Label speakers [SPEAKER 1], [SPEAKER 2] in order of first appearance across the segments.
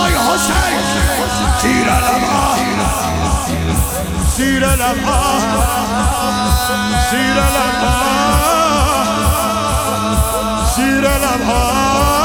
[SPEAKER 1] آی حسین زیر لبها زیر لبها زیر لبها زیر لبها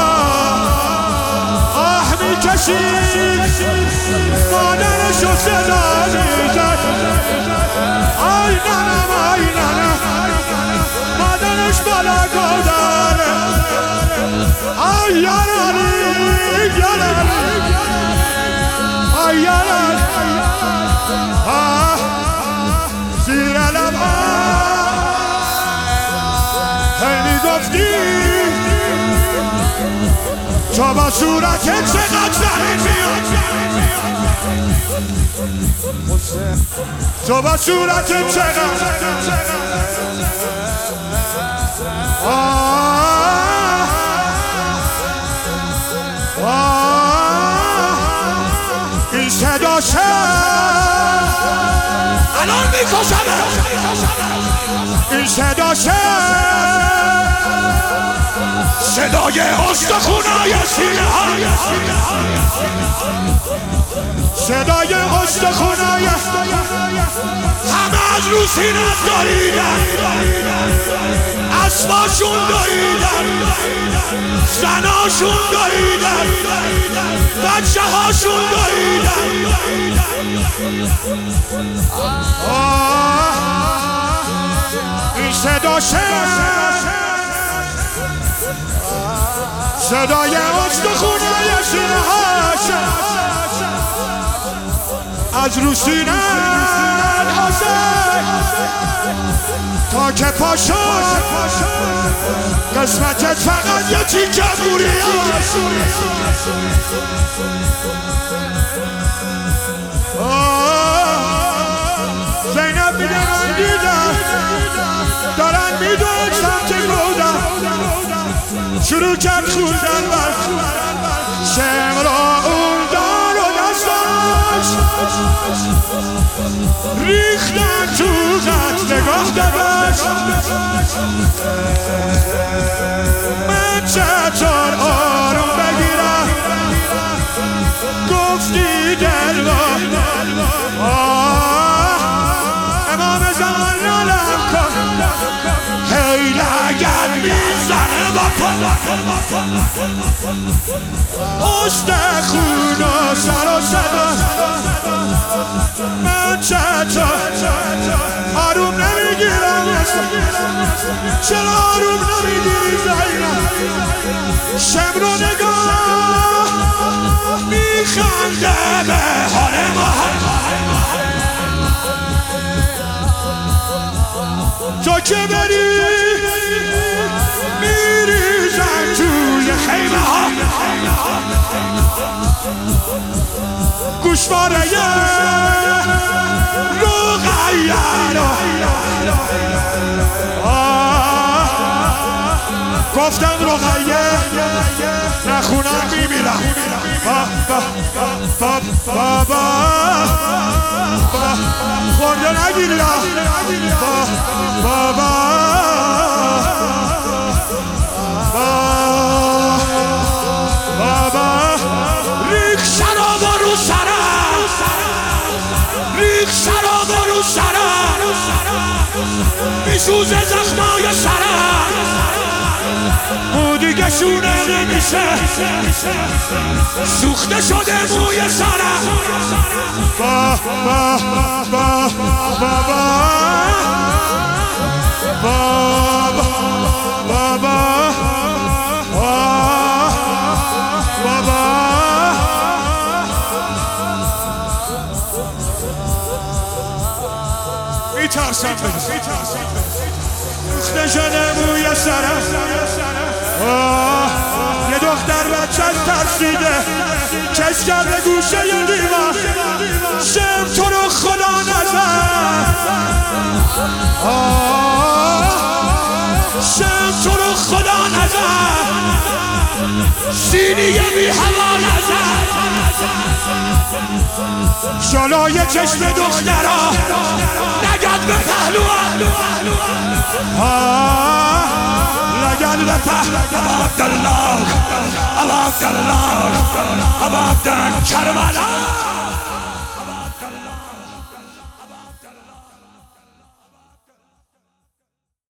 [SPEAKER 1] آه میکشید مادرشو صدا میزد آی ننم آی ننم مادرش بالا گوداره آی یارانی یارانی آی یارانی زیر لبها هی میگفتی تو با صورت چقدر زمین میاد تو با صورت چقدر این صداشه الان میکشمه این صداشه صدای استخونای سینه ها صدای استخونای همه از رو سینه داریدن اسباشون داریدن زناشون داریدن بچه هاشون داریدن این صداشه صدای استخونای سینه هاش از رو سینه تا که پاشو قسمتت فقط یه تیکه موری زینب میگه من دیدم دارن میدون سمت گودم شروع کرد خوندن بر شمرا اون دار و دستاش ریختن تو قد نگاه داشت من چطور آروم بگیرم گفتی دل امام زمان نالم کن هی لگن میزنه با استخون و سر و صدا من چطور آروم نمیگیرم چرا آروم نمیگیری زینب شمرو نگاه میخنده به حال ما تو که بری میریزن توی خیمه ها گوشواره رقیه گفتم رقیه نخونم میمیرم بابا خورده نگیری بابا ریخ شرابا رو سرم ریخ شرابا رو سرم میسوزه زخمای سرم او دیگه شونه نمیشه سوخته شده موی سرم میترسم سوخته شده موی سرم یه دختر بچه ترسیده کش کرده گوشه ی دیوار شم تو رو خدا نزن شم تو رو خدا نزن سینی بی هوا نزن جلوی چشم دخترها نگد به پهلوان لگد به پهلوان عبدالله ابا عبدالله ابا عبدالله کربلا